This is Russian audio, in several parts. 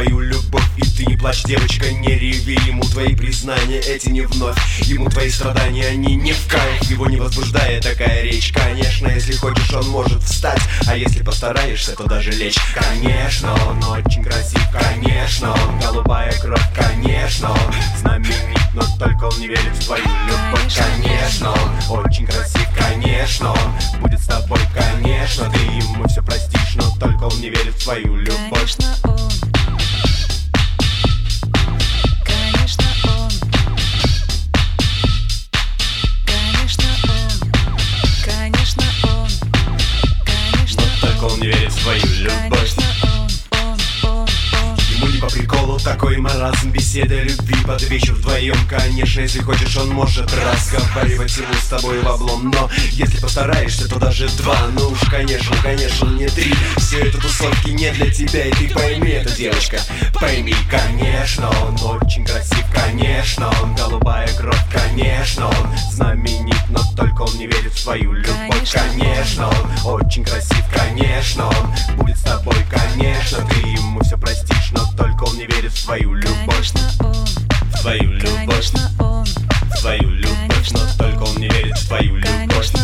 твою любовь. И ты не плачь, девочка, не реви. Ему твои признания эти не вновь. Ему твои страдания, они не в кайф. Его не возбуждает такая речь. Конечно, если хочешь, он может встать, а если постараешься, то даже лечь. Конечно, он очень красив. Конечно, он голубая кровь. Конечно, он знаменит, но только он не верит в твою любовь. Конечно, он очень красив. Конечно, он будет с тобой. Конечно, ты ему все простишь, но только он не верит в твою любовь. Конечно, он. Конечно, он. Конечно, он. Конечно, он. Конечно, но только он не верит в твою любовь. Ему не по приколу такой маразм, беседа любви под вечер вдвоем. Конечно, если хочешь, он может разговаривать ему с тобой в облом. Но если постараешься, то даже два. Ну уж конечно, не три. Все это тусовки не для тебя, и ты пойми это, девочка. Пойми, конечно, он очень красив. Конечно, он голубая кровь. Конечно, он знаменит, но только он не верит в твою любовь. Конечно, он очень красив. Конечно, он будет с тобой. Конечно, ты ему все простишь, но только он не верит в твою любовь. В твою любовь. В твою любовь, но только он не верит в твою любовь.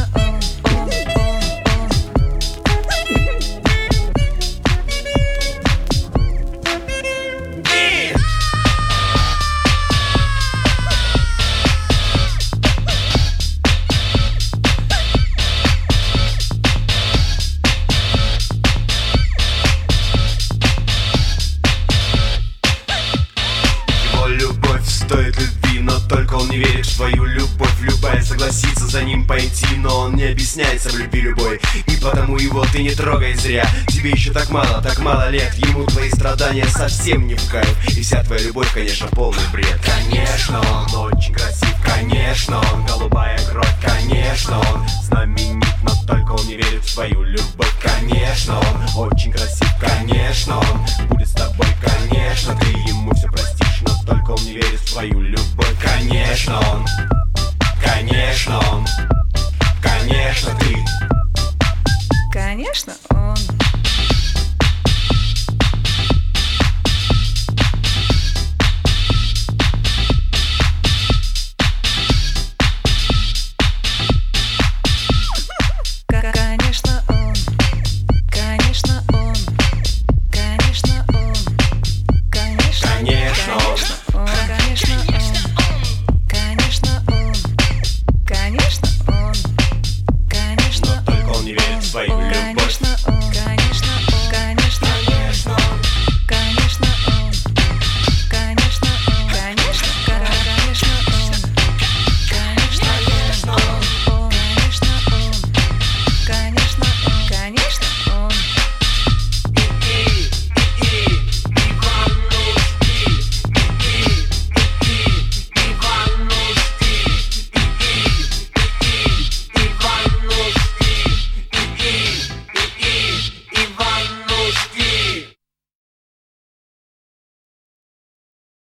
Стоит любви, но только он не верит в твою любовь. Любая согласится за ним пойти, но он не объясняется в любви любой. И потому его ты не трогай зря. Тебе еще так мало лет. Ему твои страдания совсем не в кайф. И вся твоя любовь, конечно, полный бред. Конечно, он очень красив. Конечно, он голубая кровь. Конечно, он знаменит, но только он не верит в твою любовь. Конечно, он очень красив. Конечно, он будет с тобой. Конечно, ты ему все простишь, но только он не верит в твою любовь. Конечно, он